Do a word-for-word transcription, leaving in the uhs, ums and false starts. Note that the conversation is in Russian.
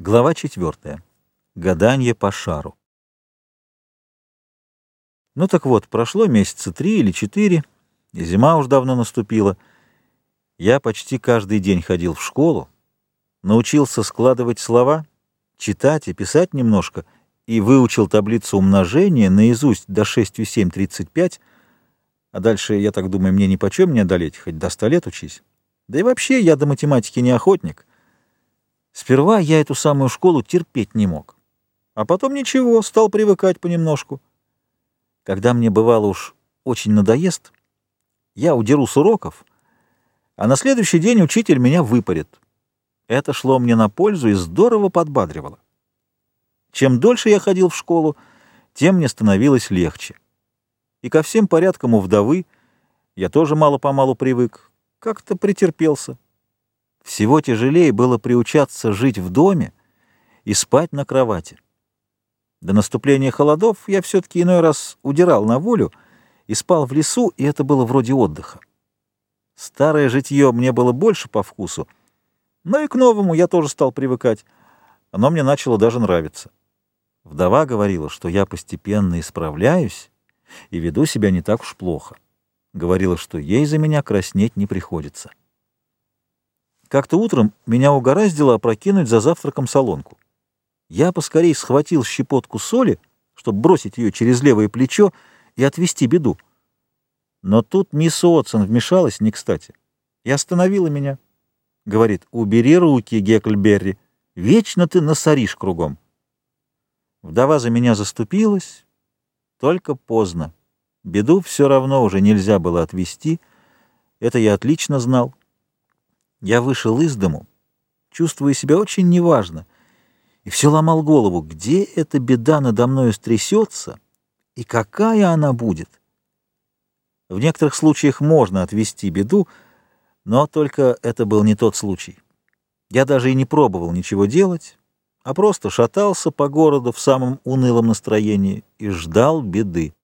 Глава четвертая. Гаданье по шару. Ну так вот, прошло месяца три или четыре, и зима уж давно наступила. Я почти каждый день ходил в школу, научился складывать слова, читать и писать немножко, и выучил таблицу умножения наизусть до шестью семь тридцать пять, а дальше, я так думаю, мне нипочем не одолеть, хоть до ста лет учись. Да и вообще я до математики не охотник. Сперва я эту самую школу терпеть не мог, а потом ничего, стал привыкать понемножку. Когда мне бывало уж очень надоест, я удеру с уроков, а на следующий день учитель меня выпарит. Это шло мне на пользу и здорово подбадривало. Чем дольше я ходил в школу, тем мне становилось легче. И ко всем порядкам у вдовы я тоже мало-помалу привык, как-то претерпелся. Всего тяжелее было приучаться жить в доме и спать на кровати. До наступления холодов я все-таки иной раз удирал на волю и спал в лесу, и это было вроде отдыха. Старое житье мне было больше по вкусу, но и к новому я тоже стал привыкать. Оно мне начало даже нравиться. Вдова говорила, что я постепенно исправляюсь и веду себя не так уж плохо. Говорила, что ей за меня краснеть не приходится. Как-то утром меня угораздило опрокинуть за завтраком солонку. Я поскорей схватил щепотку соли, чтобы бросить ее через левое плечо и отвести беду. Но тут мисс Уотсон вмешалась не кстати и остановила меня. Говорит: «Убери руки, Гекльберри, вечно ты насоришь кругом». Вдова за меня заступилась, только поздно. Беду все равно уже нельзя было отвести, это я отлично знал. Я вышел из дому, чувствуя себя очень неважно, и все ломал голову, где эта беда надо мною стрясется и какая она будет. В некоторых случаях можно отвести беду, но только это был не тот случай. Я даже и не пробовал ничего делать, а просто шатался по городу в самом унылом настроении и ждал беды.